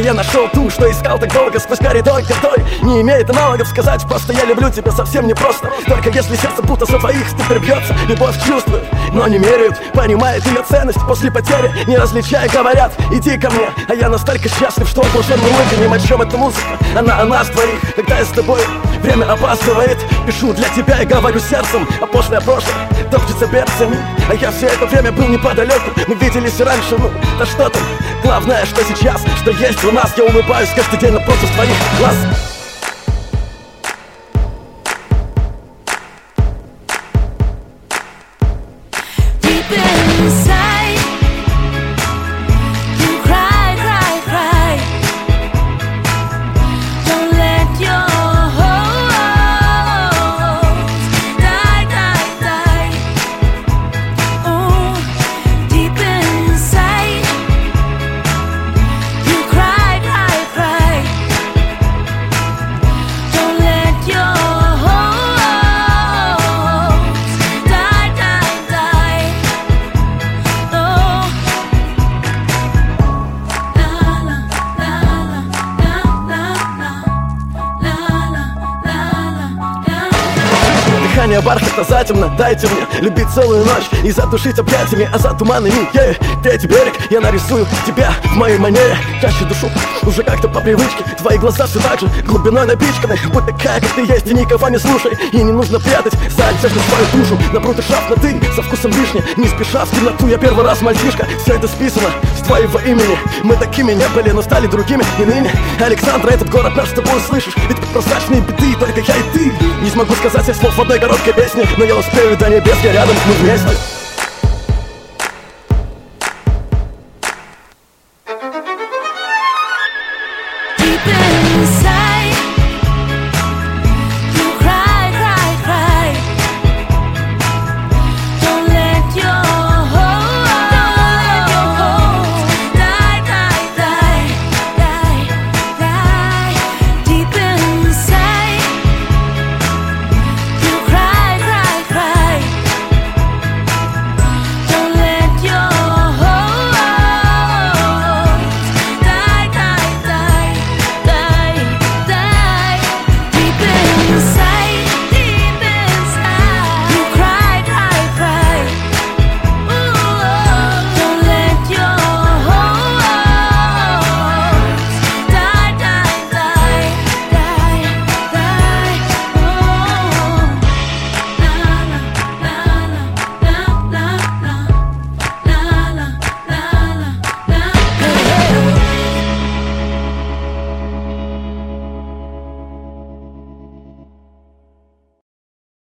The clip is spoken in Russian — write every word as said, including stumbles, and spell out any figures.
я нашел ту, что искал так долго сквозь коридор, который не имеет аналогов. Сказать просто я люблю тебя совсем непросто. Только если сердце будто за твоих теперь бьется. Любовь чувствует, но не меряют, понимает ее ценность после потери, не различая, говорят, иди ко мне. А я настолько счастлив, что окружен улыбками. О чем эта музыка? Она о нас двоих. Когда я с тобой, время опаздывает. Пишу для тебя и говорю сердцем, а пошлое прошлое топчется перцами. А я все это время был неподалеку. Мы виделись и раньше, ну да что там. Главное, что сейчас, что есть у нас. Я улыбаюсь каждый день напротив твоих глаз. Дыхание бархата затемно, дайте мне любить целую ночь и задушить объятиями, а за туманами yeah. Третий берег, я нарисую тебя в моей манере. Чаще душу, уже как-то по привычке. Твои глаза все так же глубиной напичканы. Будь такая, как ты есть, и никого не слушай. И не нужно прятать за одежду свою душу. Напрутый шаг на ты, со вкусом вишни. Не спеша в темноту, я первый раз мальчишка. Все это списано с твоего имени. Мы такими не были, но стали другими. И ныне, Александра, этот город наш с тобой услышишь. Ведь прозрачные беды, только я и ты. Не смогу сказать всех слов в одной короткой песне, но я успею до небес, я рядом, мы вместе.